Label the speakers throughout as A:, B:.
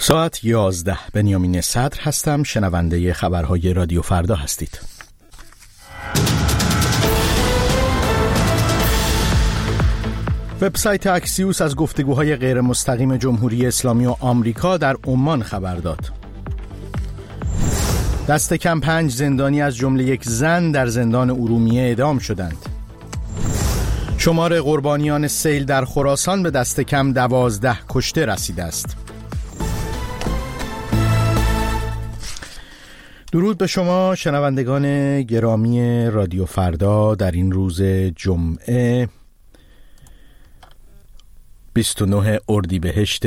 A: ساعت 11. بنیامین صدر هستم. شنونده خبرهای رادیو فردا هستید. وبسایت اکسیوس از گفتگوهای غیر مستقیم جمهوری اسلامی و آمریکا در عمان خبر داد. دست کم 5 زندانی از جمله یک زن در زندان ارومیه اعدام شدند. شمار قربانیان سیل در خراسان به دست کم 12 کشته رسیده است. درود به شما شنوندگان گرامی رادیو فردا در این روز جمعه 29 اردیبهشت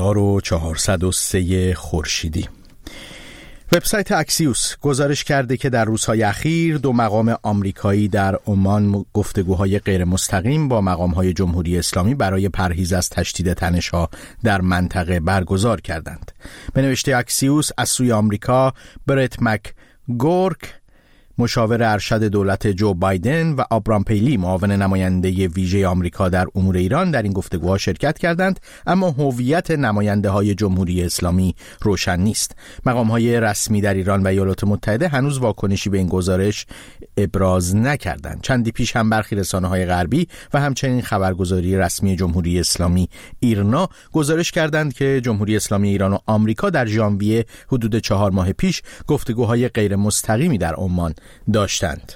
A: 1403 خورشیدی. وبسایت اکسیوس گزارش کرده که در روزهای اخیر 2 مقام آمریکایی در عمان گفتگوهای غیر مستقیم با مقامهای جمهوری اسلامی برای پرهیز از تشدید تنش‌ها در منطقه برگزار کردند. به نوشته اکسیوس از سوی آمریکا برت مکگورک مشاور ارشد دولت جو بایدن و آبرام پیلی معاون نماینده ویژه آمریکا در امور ایران در این گفتگوها شرکت کردند، اما هویت نماینده‌های جمهوری اسلامی روشن نیست. مقام‌های رسمی در ایران و ایالات متحده هنوز واکنشی به این گزارش ابراز نکردند. چندی پیش هم برخی رسانه‌های غربی و همچنین خبرگزاری رسمی جمهوری اسلامی ایرنا گزارش کردند که جمهوری اسلامی ایران و آمریکا در ژانویه حدود 4 ماه پیش گفتگوهای غیر مستقیمی در عمان داشتند.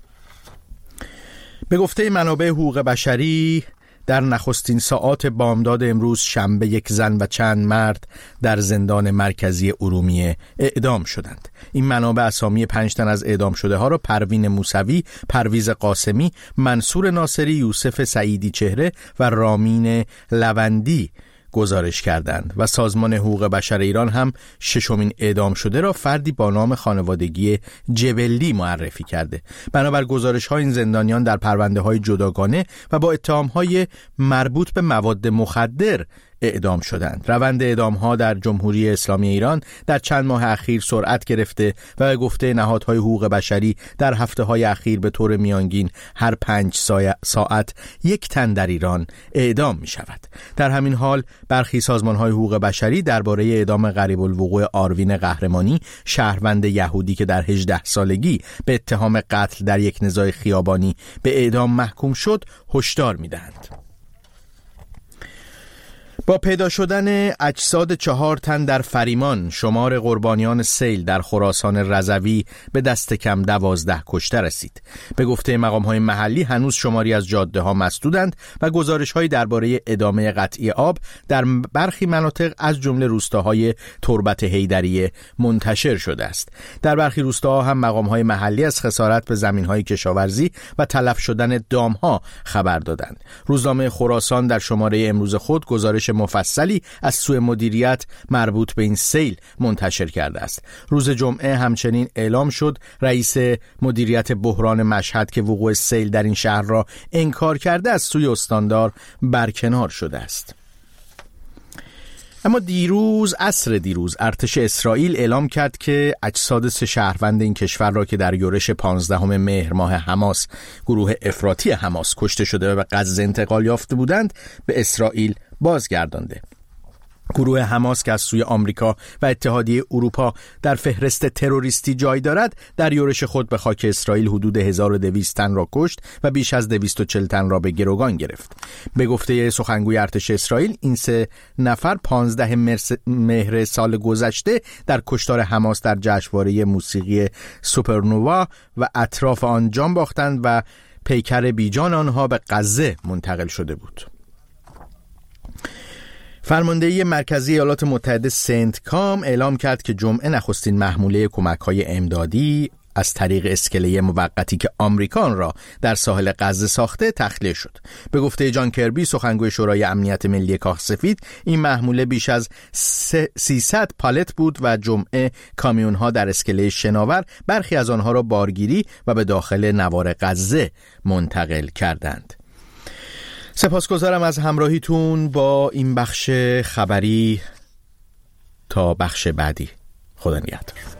A: به گفته منابع حقوق بشری در نخستین ساعات بامداد امروز شنبه 1 زن و چند مرد در زندان مرکزی ارومیه اعدام شدند. این منابع اسامی 5 تن از اعدام شده ها را پروین موسوی، پرویز قاسمی، منصور ناصری، یوسف سعیدی چهره و رامین لوندی گزارش کردند و سازمان حقوق بشر ایران هم 6مین اعدام شده را فردی با نام خانوادگی جبلی معرفی کرده. بنابر گزارش‌ها این زندانیان در پرونده‌های جداگانه و با اتهام‌های مربوط به مواد مخدر اعدام شدند. روند اعدام‌ها در جمهوری اسلامی ایران در چند ماه اخیر سرعت گرفته و به گفته نهادهای حقوق بشری در هفته‌های اخیر به طور میانگین هر 5 ساعت 1 تن در ایران اعدام می‌شود. در همین حال برخی سازمان‌های حقوق بشری درباره اعدام قریب الوقوع آروین قهرمانی، شهروند یهودی که در 18 سالگی به اتهام قتل در یک نزاع خیابانی به اعدام محکوم شد، هشدار می‌دهند. با پیدا شدن اجساد 4 تن در فریمان، شمار قربانیان سیل در خراسان رضوی به دست کم 12 کشته رسید. به گفته مقام‌های محلی هنوز شماری از جاده‌ها مسدودند و گزارش‌هایی درباره ادامه قطعی آب در برخی مناطق از جمله روستاهای تربت حیدریه منتشر شده است. در برخی روستاها هم مقام‌های محلی از خسارت به زمین‌های کشاورزی و تلف شدن دام‌ها خبر دادند. روزنامه خراسان در شماره امروز خود گزارش مفصلی از سوی مدیریت مربوط به این سیل منتشر کرده است. روز جمعه همچنین اعلام شد رئیس مدیریت بحران مشهد که وقوع سیل در این شهر را انکار کرده از سوی استاندار برکنار شده است. اما عصر دیروز ارتش اسرائیل اعلام کرد که اجساد 3 شهروند این کشور را که در یورش 15 مهر ماه حماس، گروه افراطی حماس، کشته شده و به غزه انتقال یافته بودند به اسرائیل بازگردانده. گروه حماس که از سوی آمریکا و اتحادیه اروپا در فهرست تروریستی جای دارد، در یورش خود به خاک اسرائیل حدود 1200 تن را کشت و بیش از 240 تن را به گروگان گرفت. به گفته سخنگوی ارتش اسرائیل، این 3 نفر 15 مهر سال گذشته در کشتار حماس در جشنواره موسیقی سوپرنووا و اطراف آن جان باختند و پیکر بیجان آنها به غزه منتقل شده بود. فرماندهی مرکزی ایالات متحده سنت کام اعلام کرد که جمعه نخستین محموله کمک‌های امدادی از طریق اسکله موقتی که آمریکا را در ساحل غزه ساخته تخلیه شد. به گفته جان کربی، سخنگوی شورای امنیت ملی کاخ سفید، این محموله بیش از 300 پالت بود و جمعه کامیون‌ها در اسکله شناور برخی از آنها را بارگیری و به داخل نوار غزه منتقل کردند. سپاسگزارم از همراهیتون با این بخش خبری. تا بخش بعدی، خدا نگهدار.